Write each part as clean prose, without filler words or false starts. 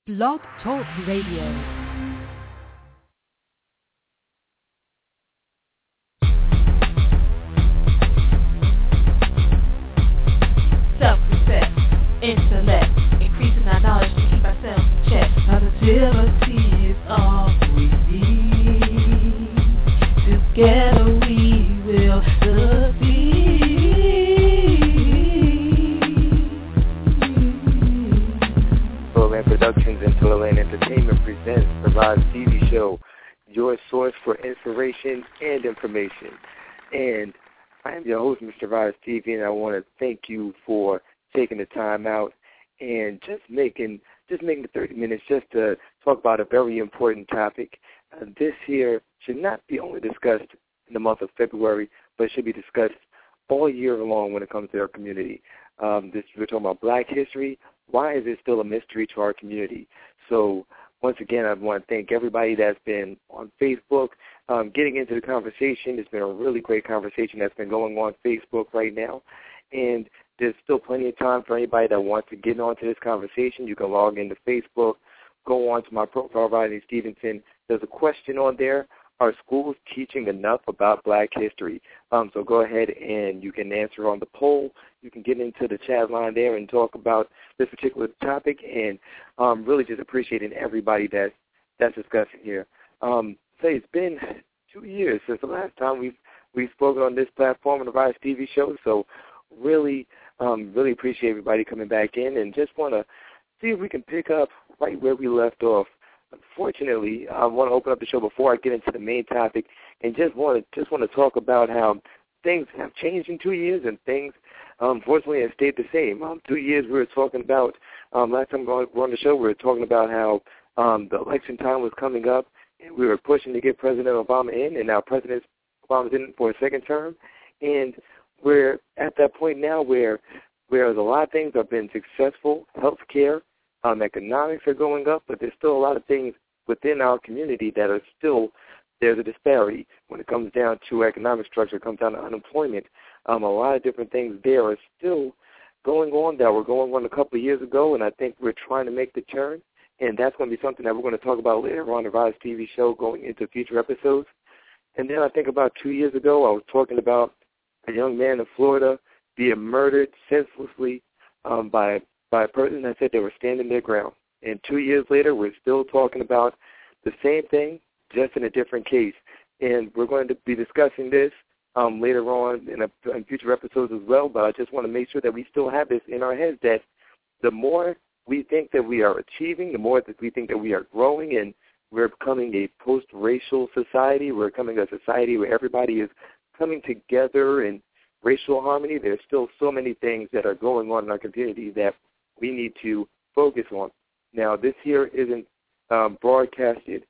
Blog Talk Radio. Intellect, increasing our knowledge to keep ourselves in check. Positivity is all we need. Together we will succeed. Toyland Productions and Toyland Entertainment presents the Rise TV show, your source for inspiration and information. And I am your host, Mr. Rise TV, and I want to thank you for taking the time out and just making the 30 minutes just to talk about a very important topic. This here should not be only discussed in the month of February, but should be discussed all year long when it comes to our community. We're talking about Black history. Why is it still a mystery to our community? So once again, I want to thank everybody that's been on Facebook, getting into the conversation. It's been a really great conversation that's been going on Facebook right now. And there's still plenty of time for anybody that wants to get onto this conversation. You can log into Facebook, go on to my profile, Rodney Stevenson. There's a question on there. Are schools teaching enough about Black history? So go ahead and you can answer on the poll. You can get into the chat line there and talk about this particular topic, and really just appreciating everybody that's discussing here. It's been 2 years since the last time we've spoken on this platform on the Rise TV show, so really appreciate everybody coming back in, and just want to see if we can pick up right where we left off. Unfortunately, I want to open up the show before I get into the main topic, and just want to talk about how things have changed in 2 years, and things, unfortunately, have stayed the same. 2 years we were talking about, last time we were on the show, we were talking about how the election time was coming up, and we were pushing to get President Obama in, and now President Obama's in for a second term, and we're at that point now where a lot of things have been successful. Healthcare, economics are going up, but there's still a lot of things within our community that are still, there's a disparity when it comes down to economic structure, it comes down to unemployment. A lot of different things there are still going on that were going on a couple of years ago, and I think we're trying to make the turn, and that's going to be something that we're going to talk about later on the Rise TV show going into future episodes. And then I think about 2 years ago, I was talking about a young man in Florida being murdered senselessly by a person that said they were standing their ground. And 2 years later, we're still talking about the same thing, just in a different case. And we're going to be discussing this later on in future episodes as well, but I just want to make sure that we still have this in our heads, that the more we think that we are achieving, the more that we think that we are growing, and we're becoming a post-racial society. We're becoming a society where everybody is coming together in racial harmony. There's still so many things that are going on in our community that we need to focus on. Now, this here isn't broadcasted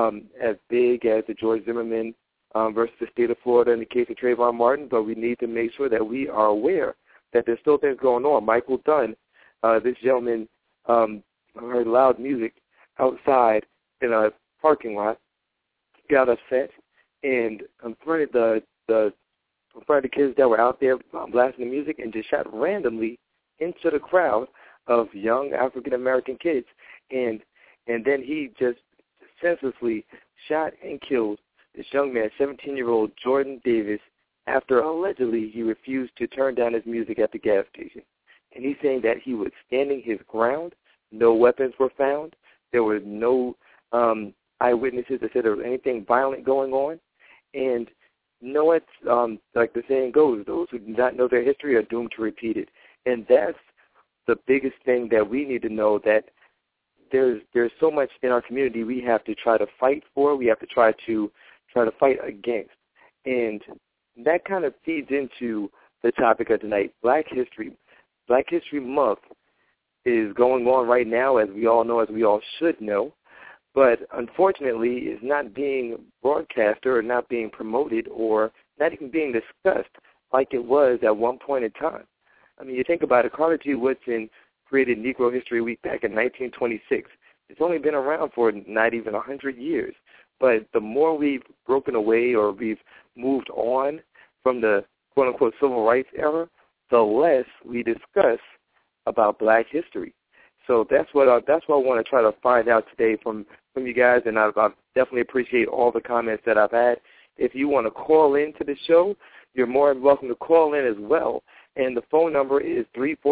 as big as the George Zimmerman versus the state of Florida in the case of Trayvon Martin, but we need to make sure that we are aware that there's still things going on. Michael Dunn, this gentleman, heard loud music outside in a parking lot, got upset, and confronted the kids that were out there blasting the music, and just shot randomly into the crowd of young African-American kids. And then he just senselessly shot and killed this young man, 17-year-old Jordan Davis, after allegedly he refused to turn down his music at the gas station. And he's saying that he was standing his ground. No weapons were found. There were no eyewitnesses that said there was anything violent going on. And you know what, like the saying goes, those who do not know their history are doomed to repeat it. And that's the biggest thing that we need to know, that there's so much in our community we have to try to fight for, we have to try to fight against. And that kind of feeds into the topic of tonight, Black History. Black History Month is going on right now, as we all know, as we all should know, but unfortunately is not being broadcast or not being promoted or not even being discussed like it was at one point in time. I mean, you think about it, Carter G. Woodson created Negro History Week back in 1926. It's only been around for not even 100 years. But the more we've broken away or we've moved on from the quote-unquote civil rights era, the less we discuss about Black history. So that's what I want to try to find out today from you guys, and I definitely appreciate all the comments that I've had. If you want to call into the show, you're more than welcome to call in as well. And the phone number is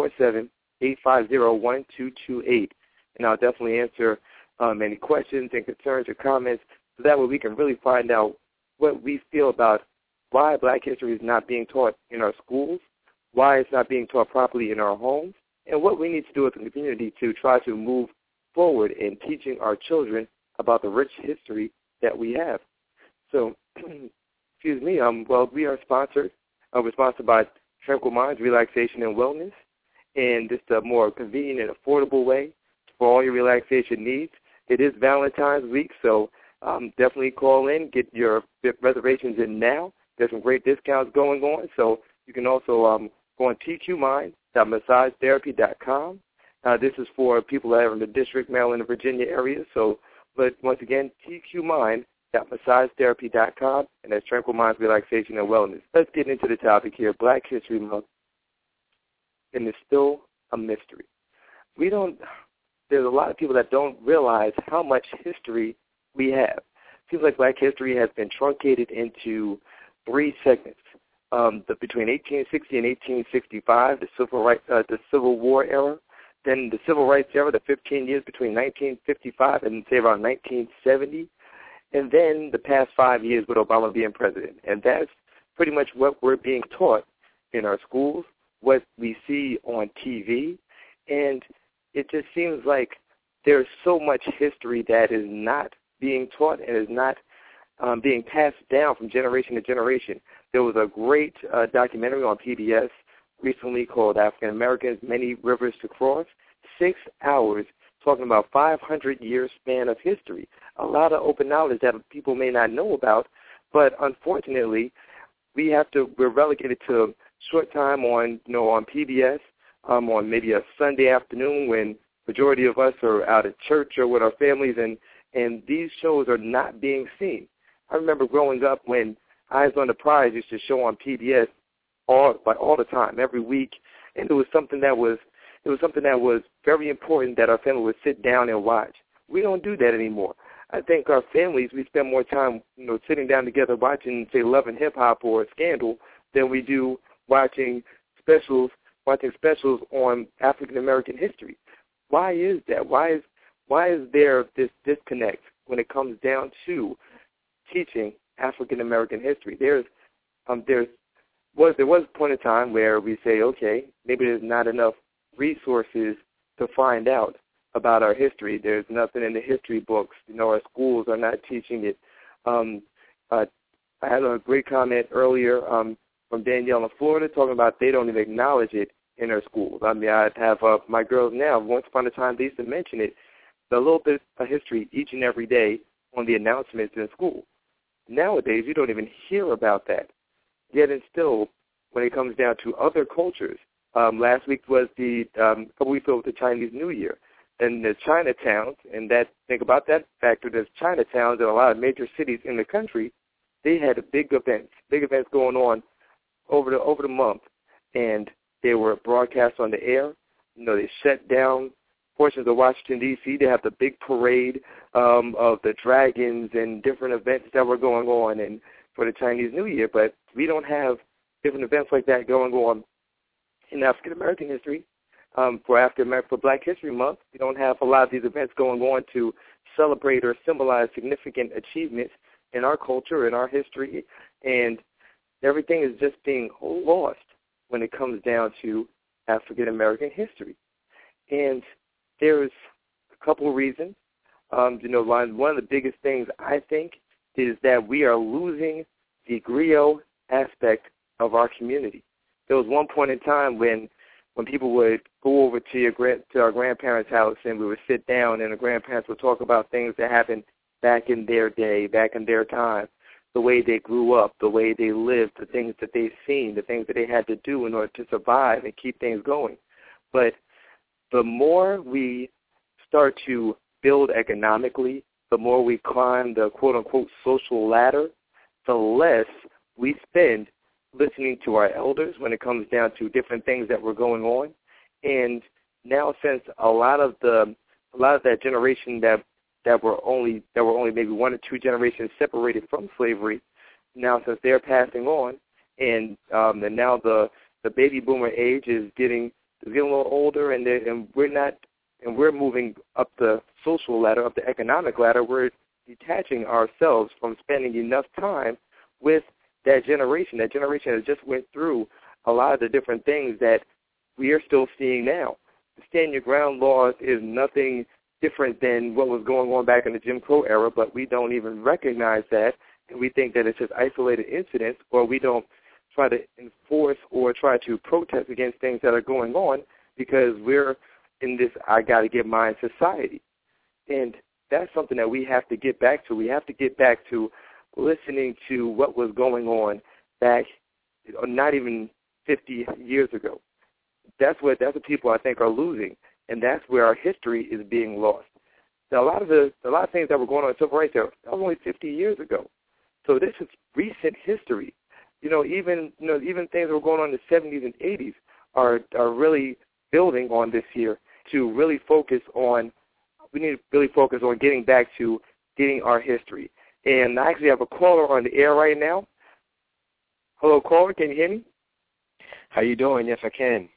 347-850-1228. And I'll definitely answer any questions and concerns or comments, so that way we can really find out what we feel about why Black history is not being taught in our schools, why it's not being taught properly in our homes, and what we need to do as a community to try to move forward in teaching our children about the rich history that we have. So, excuse me, we are sponsored. We're sponsored by Tranquil Minds Relaxation and Wellness, and just a more convenient and affordable way for all your relaxation needs. It is Valentine's week, so definitely call in, get your reservations in now. There's some great discounts going on, so you can also go on tqmind.massagetherapy.com. This is for people that are in the District, Maryland, and Virginia area. So, but once again, tqmind.massagetherapy.com, and that's Tranquil Minds Relaxation and Wellness. Let's get into the topic here, Black History Month, and it's still a mystery. There's a lot of people that don't realize how much history we have. It seems like Black history has been truncated into 3 segments. Between 1860 and 1865, the Civil War era, then the Civil Rights era, the 15 years between 1955 and say around 1970, and then the past 5 years with Obama being president. And that's pretty much what we're being taught in our schools, what we see on TV, and it just seems like there's so much history that is not being taught and is not being passed down from generation to generation. There was a great documentary on PBS recently called African Americans, Many Rivers to Cross, 6 hours talking about 500-year span of history. A lot of open knowledge that people may not know about, but unfortunately, we're relegated to short time on PBS, on maybe a Sunday afternoon when majority of us are out at church or with our families, and these shows are not being seen. I remember growing up when Eyes on the Prize used to show on PBS all the time, every week, and it was something that was very important that our family would sit down and watch. We don't do that anymore. I think our families, we spend more time, sitting down together watching, say, Love and Hip Hop or Scandal than we do watching specials on African American history. Why is that? Why is there this disconnect when it comes down to teaching African American history? There was a point in time where we say, okay, maybe there's not enough resources to find out about our history. There's nothing in the history books. Our schools are not teaching it. I had a great comment earlier from Danielle in Florida talking about they don't even acknowledge it in their schools. I mean, I have my girls now, once upon a time they used to mention it, a little bit of history each and every day on the announcements in school. Nowadays, you don't even hear about that. Yet and still, when it comes down to other cultures, last week was a couple weeks ago with the Chinese New Year. And the Chinatowns, and think about that factor, there's Chinatowns in a lot of major cities in the country, they had big events going on over the month, and they were broadcast on the air. They shut down portions of Washington, D.C. They have the big parade of the dragons and different events that were going on and for the Chinese New Year, but we don't have different events like that going on in African American history. For Black History Month, we don't have a lot of these events going on to celebrate or symbolize significant achievements in our culture, in our history, and everything is just being lost when it comes down to African American history. And there's a couple of reasons. One of the biggest things I think is that we are losing the griot aspect of our community. There was one point in time when people would go over to our grandparents' house and we would sit down and the grandparents would talk about things that happened back in their day, back in their time, the way they grew up, the way they lived, the things that they've seen, the things that they had to do in order to survive and keep things going. But the more we start to build economically, the more we climb the quote-unquote social ladder, the less we spend listening to our elders when it comes down to different things that were going on. And now since a lot of that generation that were only maybe 1 or 2 generations separated from slavery, now since they're passing on, and now the baby boomer age is getting a little older, and we're moving up the social ladder, up the economic ladder. We're detaching ourselves from spending enough time with that generation. That generation has just went through a lot of the different things that we are still seeing now. The stand your ground laws is nothing different than what was going on back in the Jim Crow era, but we don't even recognize that, and we think that it's just isolated incidents, or we don't try to enforce or try to protest against things that are going on because we're in this I got to get mine society. And that's something that we have to get back to. We have to get back to listening to what was going on back not even 50 years ago. That's what people I think are losing, and that's where our history is being lost. Now, a lot of things that were going on in civil rights that was only 50 years ago. So this is recent history. Even things that were going on in the 70s and 80s are really building on this here to really focus on. We need to really focus on getting back to getting our history. And I actually have a caller on the air right now. Hello, caller. Can you hear me? How you doing? Yes, I can.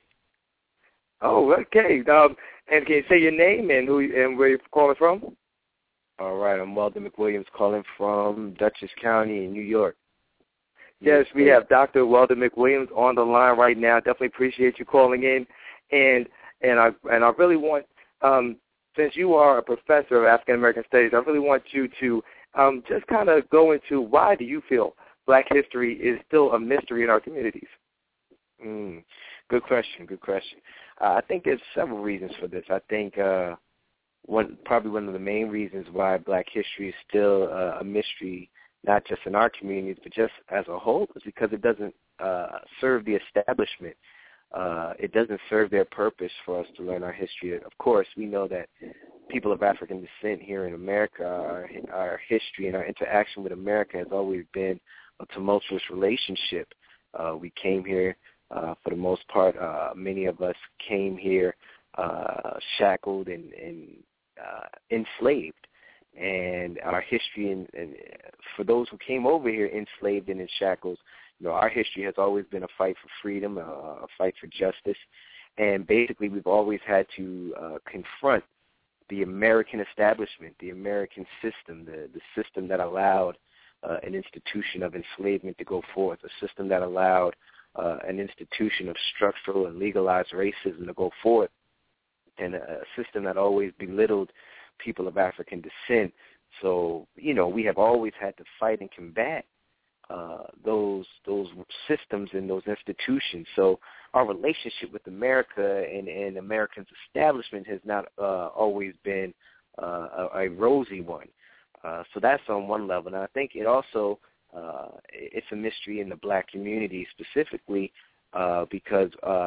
Oh, okay. And can you say your name and where you're calling from? All right. I'm Weldon McWilliams calling from Dutchess County in New York. Yes, we have Dr. Weldon McWilliams on the line right now. Definitely appreciate you calling in. And I really want, since you are a professor of African American Studies, I really want you to just kind of go into why do you feel Black history is still a mystery in our communities? Good question. I think there's several reasons for this. I think probably one of the main reasons why Black history is still a mystery, not just in our communities, but just as a whole, is because it doesn't serve the establishment. It doesn't serve their purpose for us to learn our history. Of course, we know that people of African descent here in America, our history and our interaction with America has always been a tumultuous relationship. We came here, for the most part, many of us came here shackled and enslaved. And our history, and for those who came over here enslaved and in shackles, our history has always been a fight for freedom, a fight for justice. And basically we've always had to confront the American establishment, the American system, the system that allowed an institution of enslavement to go forth, a system that allowed an institution of structural and legalized racism to go forth, and a system that always belittled people of African descent. So, we have always had to fight and combat those systems and those institutions. So our relationship with America and America's establishment has not always been a rosy one. So that's on one level. And I think it also it's a mystery in the Black community specifically because,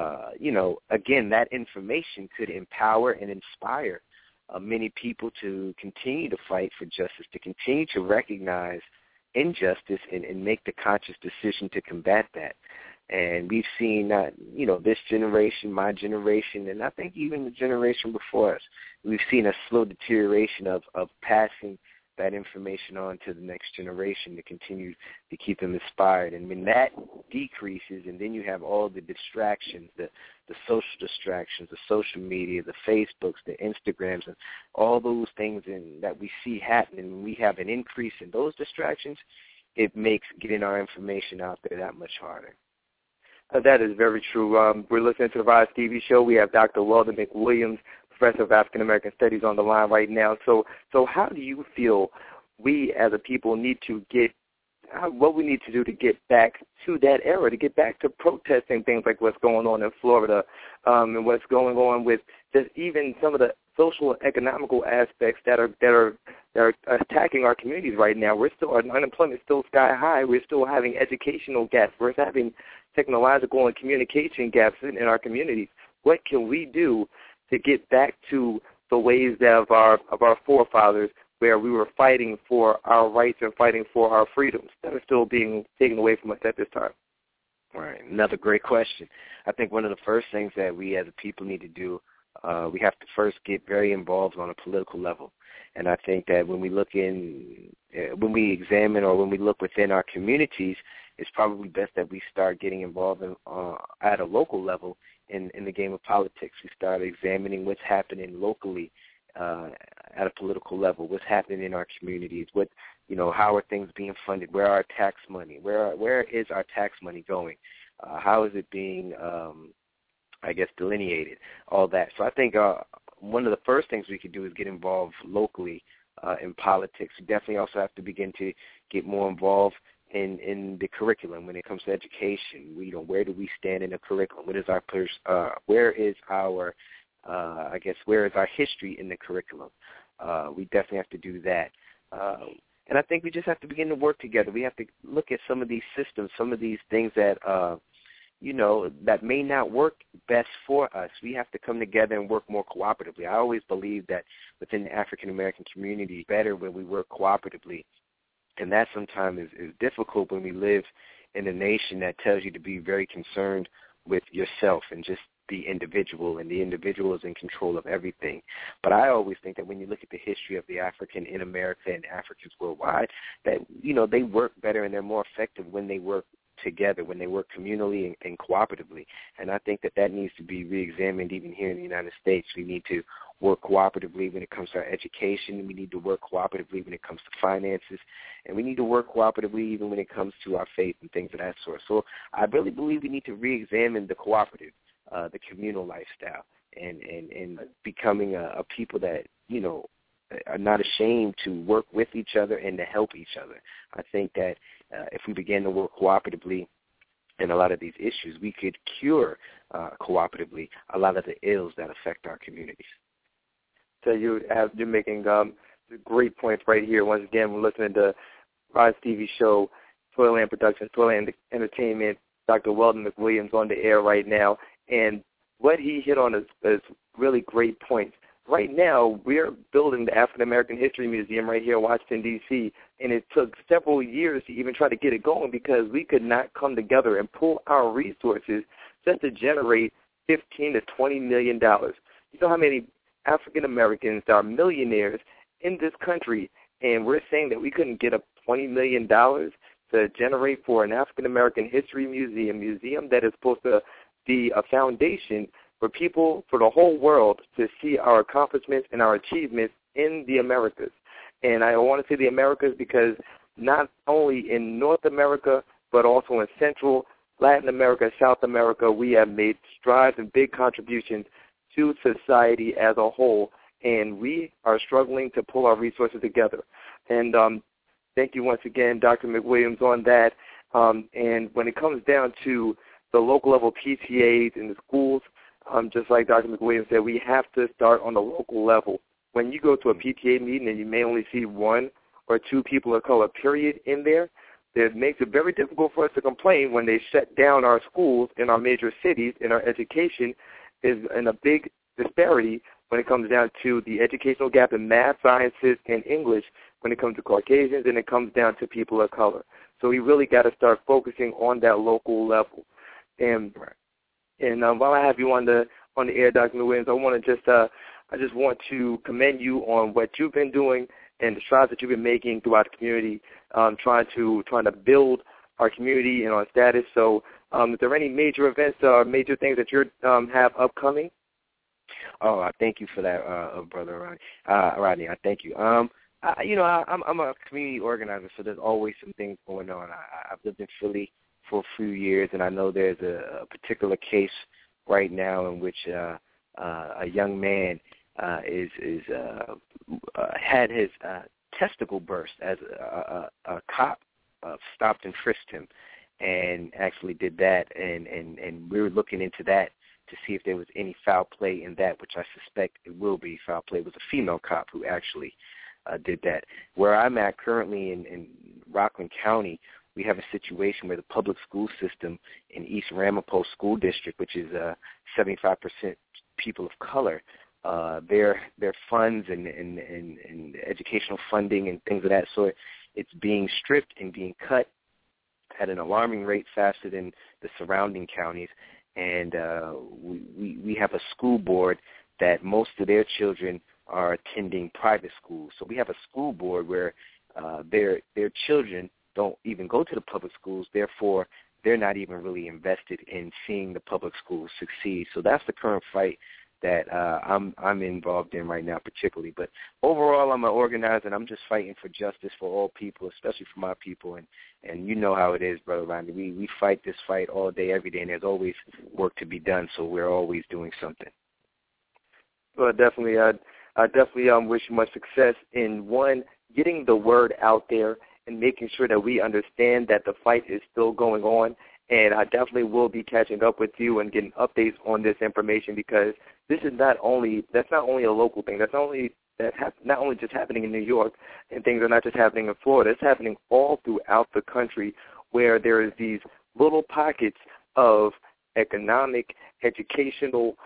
again, that information could empower and inspire many people to continue to fight for justice, to continue to recognize injustice and make the conscious decision to combat that. And we've seen that, this generation, my generation, and I think even the generation before us, we've seen a slow deterioration of passing that information on to the next generation to continue to keep them inspired. And when that decreases, and then you have all the distractions, the social distractions, the social media, the Facebooks, the Instagrams, and all those things that we see happening, when we have an increase in those distractions, it makes getting our information out there that much harder. That is very true. We're listening to the Rise TV show. We have Dr. Weldon McWilliams, Professor of African American Studies, on the line right now. So how do you feel we as a people need to what we need to do to get back to that era, to get back to protesting things like what's going on in Florida, and what's going on with just even some of the social and economical aspects that are attacking our communities right now? Our unemployment is still sky high. We're still having educational gaps. We're having technological and communication gaps in our communities. What can we do to get back to the ways of our forefathers, where we were fighting for our rights and fighting for our freedoms that are still being taken away from us at this time? All right, another great question. I think one of the first things that we as a people need to do we have to first get very involved on a political level. And I think that when we when we examine or when we look within our communities, it's probably best that we start getting involved at a local level in the game of politics. We start examining what's happening locally at a political level, what's happening in our communities, how are things being funded, where are our tax money, where is our tax money going, how is it being, delineated, all that. So I think one of the first things we could do is get involved locally in politics. We definitely also have to begin to get more involved in the curriculum when it comes to education. Where do we stand in the curriculum? Where is our history in the curriculum? We definitely have to do that. And I think we just have to begin to work together. We have to look at some of these systems, some of these things that, that may not work best for us. We have to come together and work more cooperatively. I always believe that within the African-American community, it's better when we work cooperatively. And that sometimes is difficult when we live in a nation that tells you to be very concerned with yourself and just the individual, and the individual is in control of everything. But I always think that when you look at the history of the African in America and Africans worldwide, that, they work better and they're more effective when they work together, when they work communally and cooperatively. And I think that needs to be reexamined even here in the United States. We need to work cooperatively when it comes to our education. We need to work cooperatively when it comes to finances. And we need to work cooperatively even when it comes to our faith and things of that sort. So I really believe we need to reexamine the cooperative, the communal lifestyle, and becoming a people that, are not ashamed to work with each other and to help each other. I think that if we begin to work cooperatively in a lot of these issues, we could cure cooperatively a lot of the ills that affect our communities. So you're making great points right here. Once again, we're listening to Rise TV show, Toyland Productions, Toyland Entertainment, Dr. Weldon McWilliams on the air right now. And what he hit on is really great points. Right now, we're building the African American History Museum right here in Washington, D.C., and it took several years to even try to get it going because we could not come together and pull our resources just to generate $15 to $20 million. You know how many African Americans are millionaires in this country, and we're saying that we couldn't get up $20 million to generate for an African American History museum that is supposed to be a foundation for people, for the whole world to see our accomplishments and our achievements in the Americas. And I want to say the Americas because not only in North America, but also in Central, Latin America, South America, we have made strides and big contributions to society as a whole, and we are struggling to pull our resources together. And thank you once again, Dr. McWilliams, on that. And when it comes down to the local level PTAs in the schools, just like Dr. McWilliams said, we have to start on the local level. When you go to a PTA meeting and you may only see one or two people of color, period, in there, it makes it very difficult for us to complain when they shut down our schools in our major cities, and our education is in a big disparity when it comes down to the educational gap in math, sciences, and English when it comes to Caucasians, and it comes down to people of color. So we really got to start focusing on that local level. And while I have you on the air, Dr. McWilliams, I just want to commend you on what you've been doing and the strides that you've been making throughout the community, trying to build our community and our status. So, is there any major events or major things that you have upcoming? Oh, I thank you for that, Brother Rodney. I thank you. I'm a community organizer, so there's always some things going on. I've lived in Philly for a few years, and I know there's a particular case right now in which a young man had his testicle burst as a cop stopped and frisked him, and actually did that, and we were looking into that to see if there was any foul play in that, which I suspect it will be foul play. It was a female cop who actually did that. Where I'm at currently in Rockland County, we have a situation where the public school system in East Ramapo School District, which is 75% people of color, their funds and educational funding and things of that sort, it's being stripped and being cut at an alarming rate faster than the surrounding counties. And we have a school board that most of their children are attending private schools. So we have a school board where their children don't even go to the public schools. Therefore, they're not even really invested in seeing the public schools succeed. So that's the current fight that I'm involved in right now particularly. But overall, I'm an organizer, and I'm just fighting for justice for all people, especially for my people. And you know how it is, Brother Rodney. We fight this fight all day, every day, and there's always work to be done, so we're always doing something. Well, definitely. I definitely wish you much success in, one, getting the word out there and making sure that we understand that the fight is still going on. And I definitely will be catching up with you and getting updates on this information, because this is not only a local thing. That's not only just happening in New York, and things are not just happening in Florida. It's happening all throughout the country, where there is these little pockets of economic, educational,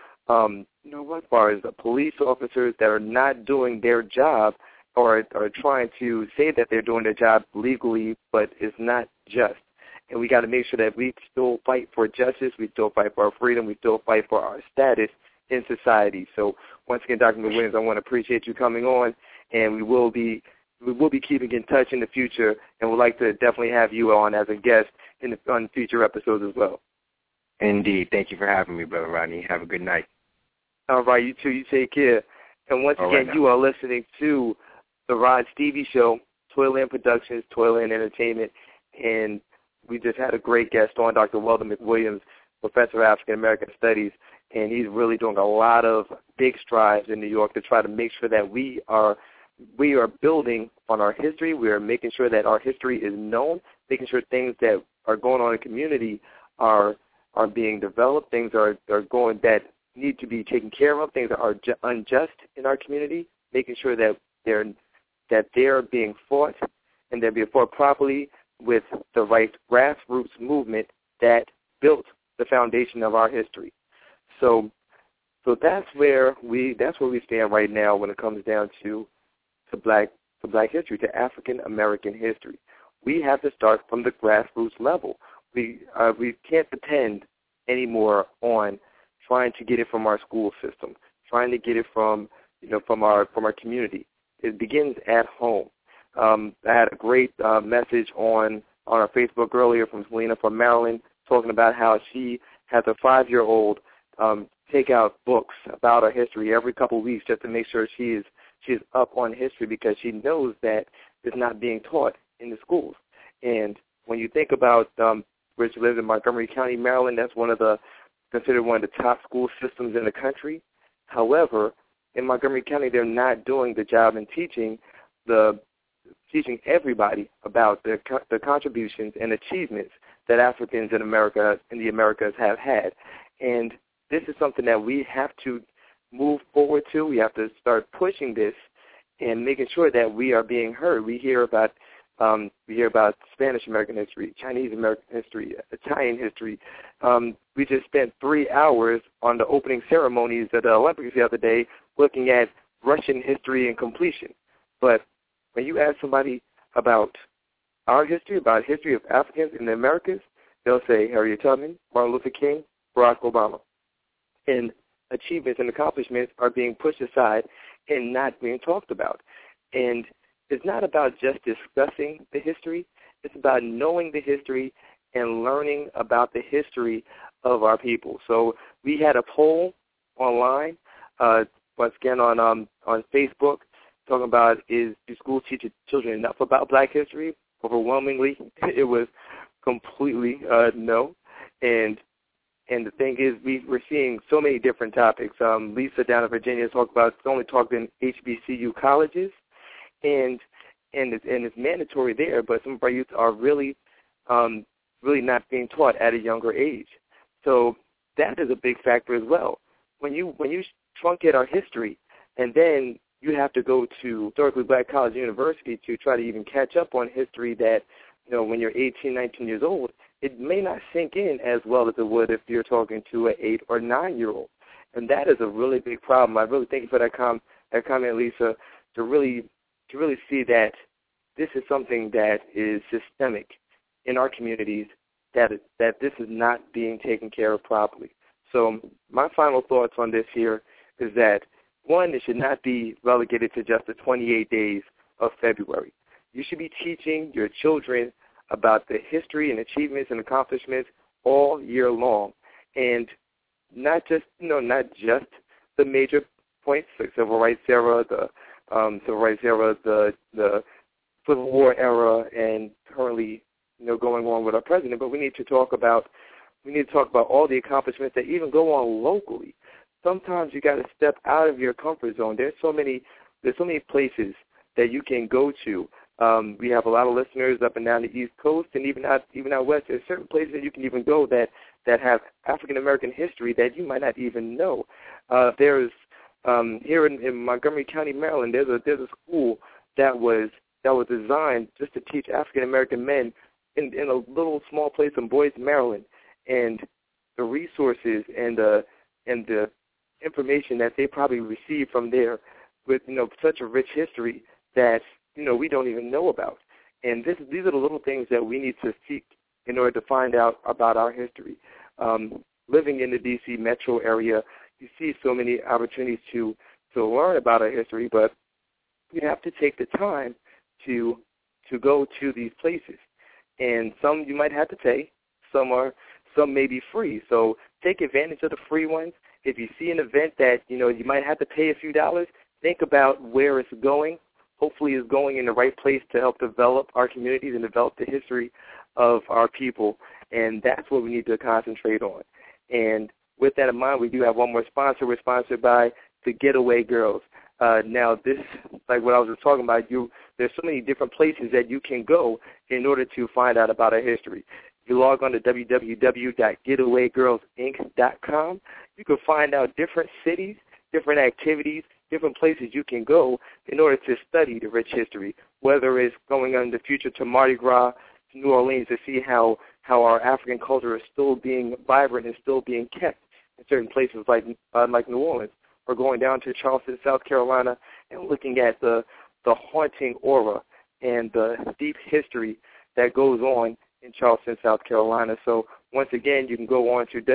as far as the police officers that are not doing their job, or are trying to say that they're doing their job legally, but it's not just. And we got to make sure that we still fight for justice, we still fight for our freedom, we still fight for our status in society. So once again, Dr. McWilliams, I want to appreciate you coming on, and we will be keeping in touch in the future, and would like to definitely have you on as a guest on future episodes as well. Indeed. Thank you for having me, Brother Rodney. Have a good night. All right, you too. You take care. And once again, you are listening to The Rod Stevie Show, Toyland Productions, Toyland Entertainment, and we just had a great guest on, Dr. Weldon McWilliams, Professor of African American Studies, and he's really doing a lot of big strides in New York to try to make sure that we are building on our history. We are making sure that our history is known, making sure things that are going on in the community are being developed, things are going that need to be taken care of, things that are unjust in our community, making sure that they're being fought and they're being fought properly with the right grassroots movement that built the foundation of our history. So that's where we stand right now when it comes down to black history, to African American history. We have to start from the grassroots level. We can't depend anymore on trying to get it from our school system, trying to get it from our community. It begins at home. I had a great message on our Facebook earlier from Selena from Maryland, talking about how she has a 5-year-old take out books about our history every couple of weeks just to make sure she's up on history, because she knows that it's not being taught in the schools. And when you think about where she lives in Montgomery County, Maryland, that's considered one of the top school systems in the country. However, in Montgomery County, they're not doing the job in teaching everybody about the contributions and achievements that Africans in the Americas have had. And this is something that we have to move forward to. We have to start pushing this and making sure that we are being heard. We hear about Spanish American history, Chinese American history, Italian history. We just spent 3 hours on the opening ceremonies at the Olympics the other day looking at Russian history and completion. But when you ask somebody about our history, about history of Africans in the Americas, they'll say Harriet Tubman, Martin Luther King, Barack Obama. And achievements and accomplishments are being pushed aside and not being talked about. And it's not about just discussing the history. It's about knowing the history and learning about the history of our people. So we had a poll online, once again on Facebook, talking about do schools teach children enough about black history? Overwhelmingly, it was completely no. And the thing is, we're seeing so many different topics. Lisa down in Virginia it's only talked in HBCU colleges, and it's mandatory there, but some of our youth are really not being taught at a younger age. So that is a big factor as well. When you truncate our history, and then you have to go to historically black college university to try to even catch up on history that, when you're 18, 19 years old, it may not sink in as well as it would if you're talking to an 8 or 9-year-old. And that is a really big problem. I really thank you for that comment, Lisa, to really see that this is something that is systemic in our communities, that this is not being taken care of properly. So my final thoughts on this here is that, one, it should not be relegated to just the 28 days of February. You should be teaching your children about the history and achievements and accomplishments all year long, and not just the major points, like civil rights era, the Civil War era, and currently, going on with our president. But we need to talk about all the accomplishments that even go on locally. Sometimes you got to step out of your comfort zone. There's so many places that you can go to. We have a lot of listeners up and down the East Coast, and even out west. There's certain places that you can even go that have African American history that you might not even know. There's here in Montgomery County, Maryland. There's a school that was designed just to teach African American men in a little small place in Boys, Maryland, and the resources and the information that they probably received from there with such a rich history that we don't even know about. And these are the little things that we need to seek in order to find out about our history. Living in the D.C. metro area, you see so many opportunities to learn about our history, but you have to take the time to go to these places. And some you might have to pay, some may be free. So take advantage of the free ones. If you see an event that you might have to pay a few dollars, think about where it's going. Hopefully it's going in the right place to help develop our communities and develop the history of our people. And that's what we need to concentrate on. And with that in mind, we do have one more sponsor. We're sponsored by the Getaway Girls. Now, this, like what I was just talking about, there's so many different places that you can go in order to find out about our history. If you log on to www.getawaygirlsinc.com, you can find out different cities, different activities, different places you can go in order to study the rich history, whether it's going on in the future to Mardi Gras, to New Orleans, to see how our African culture is still being vibrant and still being kept in certain places like New Orleans, or going down to Charleston, South Carolina, and looking at the haunting aura and the deep history that goes on in Charleston, South Carolina. So once again, you can go on to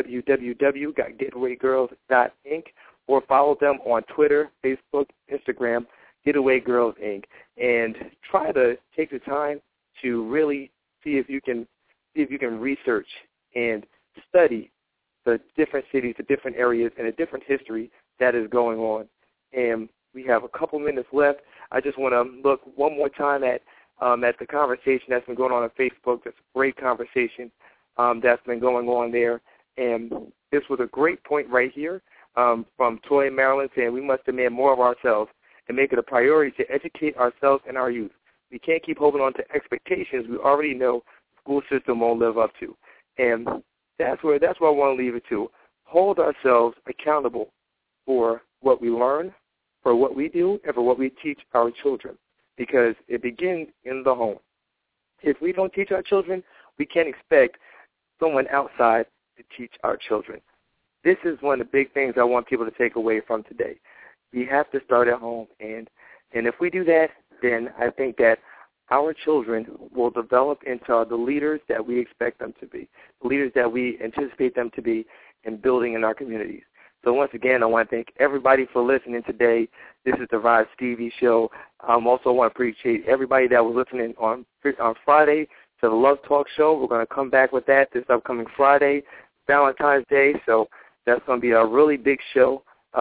www.getawaygirls.inc or follow them on Twitter, Facebook, Instagram, Getaway Girls Inc. And try to take the time to really see if you can research and study the different cities, the different areas, and the different history that is going on. And we have a couple minutes left. I just want to look one more time at the conversation that's been going on Facebook. That's a great conversation that's been going on there. And this was a great point right here from Toy in Maryland, saying we must demand more of ourselves and make it a priority to educate ourselves and our youth. We can't keep holding on to expectations we already know the school system won't live up to. And that's where I want to leave it to. Hold ourselves accountable for what we learn, for what we do, and for what we teach our children, because it begins in the home. If we don't teach our children, we can't expect someone outside to teach our children. This is one of the big things I want people to take away from today. We have to start at home, and if we do that, then I think that our children will develop into the leaders that we expect them to be, the leaders that we anticipate them to be in building in our communities. So once again, I want to thank everybody for listening today. This is the Rod Stevie Show. I also want to appreciate everybody that was listening on Friday to the Love Talk Show. We're going to come back with that this upcoming Friday, Valentine's Day. So that's going to be a really big show.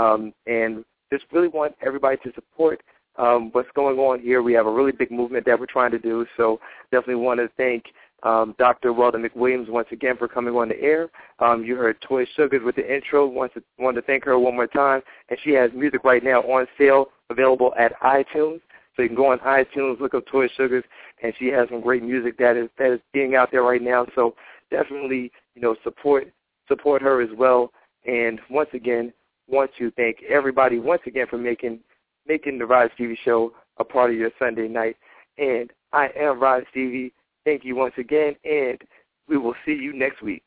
And just really want everybody to support what's going on here. We have a really big movement that we're trying to do. So definitely want to thank Dr. Weldon McWilliams once again for coming on the air. You heard Toy Sugars with the intro. Want to thank her one more time. And she has music right now on sale, available at iTunes. So you can go on iTunes, look up Toy Sugars, and she has some great music that is being out there right now. So definitely, support her as well. And once again, want to thank everybody once again for making the Rod Stevie Show a part of your Sunday night. And I am Rod Stevie. Thank you once again, and we will see you next week.